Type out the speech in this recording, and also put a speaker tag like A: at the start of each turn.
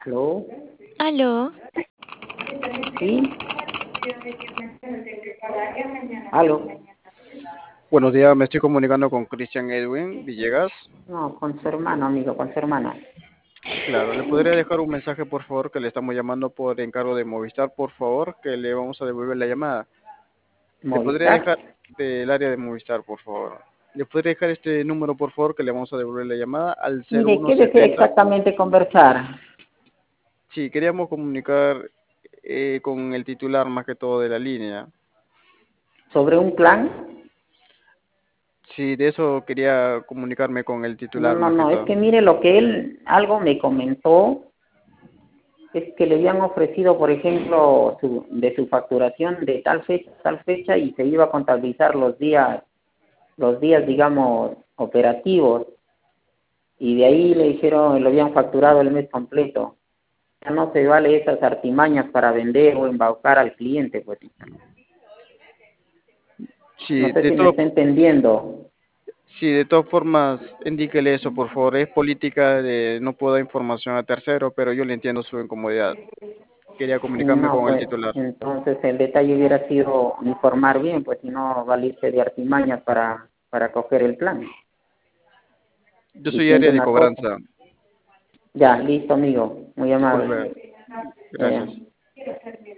A: ¿Aló?
B: Aló,
A: ¿Sí? ¿Aló?
C: Buenos días, me estoy comunicando con Cristian Edwin Villegas.
A: No, con su hermano, amigo, con su hermana.
C: Claro, ¿le podría dejar un mensaje, por favor, que le estamos llamando por encargo de Movistar, por favor, que le vamos a devolver la llamada? ¿Le podría
A: ¿Movistar?
C: dejar del área de Movistar, por favor? ¿Le podría dejar este número, por favor, que le vamos a devolver la llamada al
A: Mire, ¿qué desea
C: 0170?
A: exactamente conversar?
C: Sí, queríamos comunicar con el titular más que todo de la línea.
A: ¿Sobre un plan?
C: Sí, de eso quería comunicarme con el
A: No,
C: titular
A: no,
C: más que
A: no, es
C: todo.
A: que mire lo que él, algo me comentó, es que le habían ofrecido, por ejemplo, de su facturación de tal fecha, y se iba a contabilizar los días, digamos, operativos, y de ahí le dijeron, lo habían facturado el mes completo. Ya no se vale esas artimañas para vender o embaucar al cliente, pues. No
C: Sí,
A: sé si me está entendiendo.
C: sí, de todas formas, indíquele eso, por favor. Es política de no puedo dar información a tercero, pero yo le entiendo su incomodidad. Quería comunicarme
A: No,
C: con el
A: pues
C: titular.
A: entonces el detalle hubiera sido informar bien, pues, y no valirse de artimañas para coger el plan.
C: Yo
A: Y
C: soy
A: piensa
C: área de
A: una cosa.
C: cobranza.
A: Ya, listo, amigo. Muy
C: Disculpe.
A: amable. Ya,
C: Gracias.
A: ya.